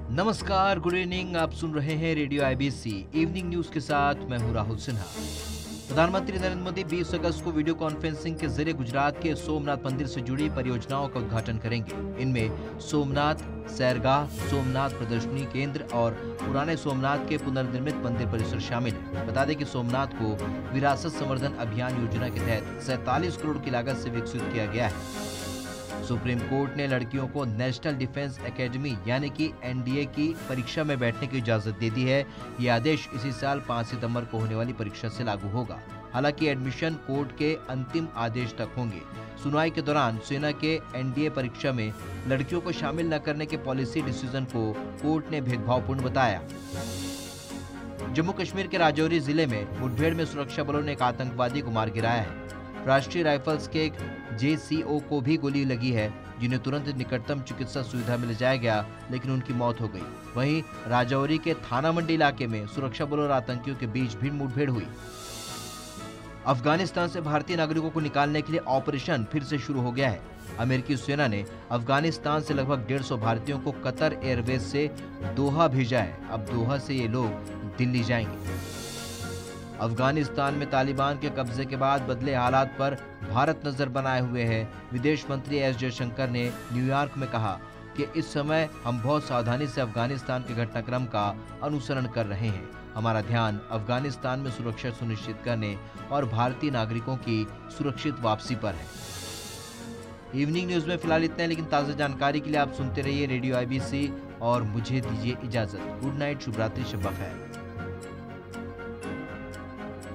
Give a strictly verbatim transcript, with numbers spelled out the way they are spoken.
नमस्कार, good evening. आप सुन रहे हैं रेडियो आईबीसी इवनिंग न्यूज के साथ मैं हूं राहुल सिन्हा। प्रधानमंत्री नरेंद्र मोदी बीस अगस्त को वीडियो कॉन्फ्रेंसिंग के जरिए गुजरात के सोमनाथ मंदिर से जुड़ी परियोजनाओं का उद्घाटन करेंगे। इनमें सोमनाथ सैरगाह, सोमनाथ प्रदर्शनी केंद्र और पुराने सोमनाथ के पुनर्निर्मित मंदिर परिसर शामिल है। बता दें कि सोमनाथ को विरासत संवर्धन अभियान योजना के तहत सैतालीस करोड़ की लागत से विकसित किया गया है। सुप्रीम कोर्ट ने लड़कियों को नेशनल डिफेंस एकेडमी यानी कि एनडीए की परीक्षा में बैठने की इजाजत दे दी है। ये आदेश इसी साल पाँच सितंबर को होने वाली परीक्षा से लागू होगा। हालांकि एडमिशन कोर्ट के अंतिम आदेश तक होंगे। सुनवाई के दौरान सेना के एनडीए परीक्षा में लड़कियों को शामिल न करने के पॉलिसी डिसीजन को कोर्ट ने भेदभावपूर्ण बताया। जम्मू कश्मीर के राजौरी जिले में मुठभेड़ में सुरक्षा बलों ने एक आतंकवादी को मार गिराया है। राष्ट्रीय राइफल्स के एक जेसीओ को भी गोली लगी है, जिन्हें तुरंत निकटतम चिकित्सा सुविधा में ले जाया गया, लेकिन उनकी मौत हो गई। वहीं राजौरी के थाना मंडी इलाके में सुरक्षा बलों और आतंकियों के बीच भी मुठभेड़ हुई। अफगानिस्तान से भारतीय नागरिकों को निकालने के लिए ऑपरेशन फिर से शुरू हो गया है। अमेरिकी सेना ने अफगानिस्तान से लगभग डेढ़ सौ भारतीयों को कतर एयरवेज से दोहा भेजा है। अब दोहा से ये लोग दिल्ली जाएंगे। अफगानिस्तान में तालिबान के कब्जे के बाद बदले हालात पर भारत नजर बनाए हुए है। विदेश मंत्री एस जयशंकर ने न्यूयॉर्क में कहा कि इस समय हम बहुत सावधानी से अफगानिस्तान के घटनाक्रम का अनुसरण कर रहे हैं। हमारा ध्यान अफगानिस्तान में सुरक्षा सुनिश्चित करने और भारतीय नागरिकों की सुरक्षित वापसी पर है। इवनिंग न्यूज में फिलहाल इतना है, लेकिन ताज़ा जानकारी के लिए आप सुनते रहिए रेडियो आईबीसी और मुझे दीजिए इजाजत। गुड नाइट, शुभ रात्रि, शब बखैर।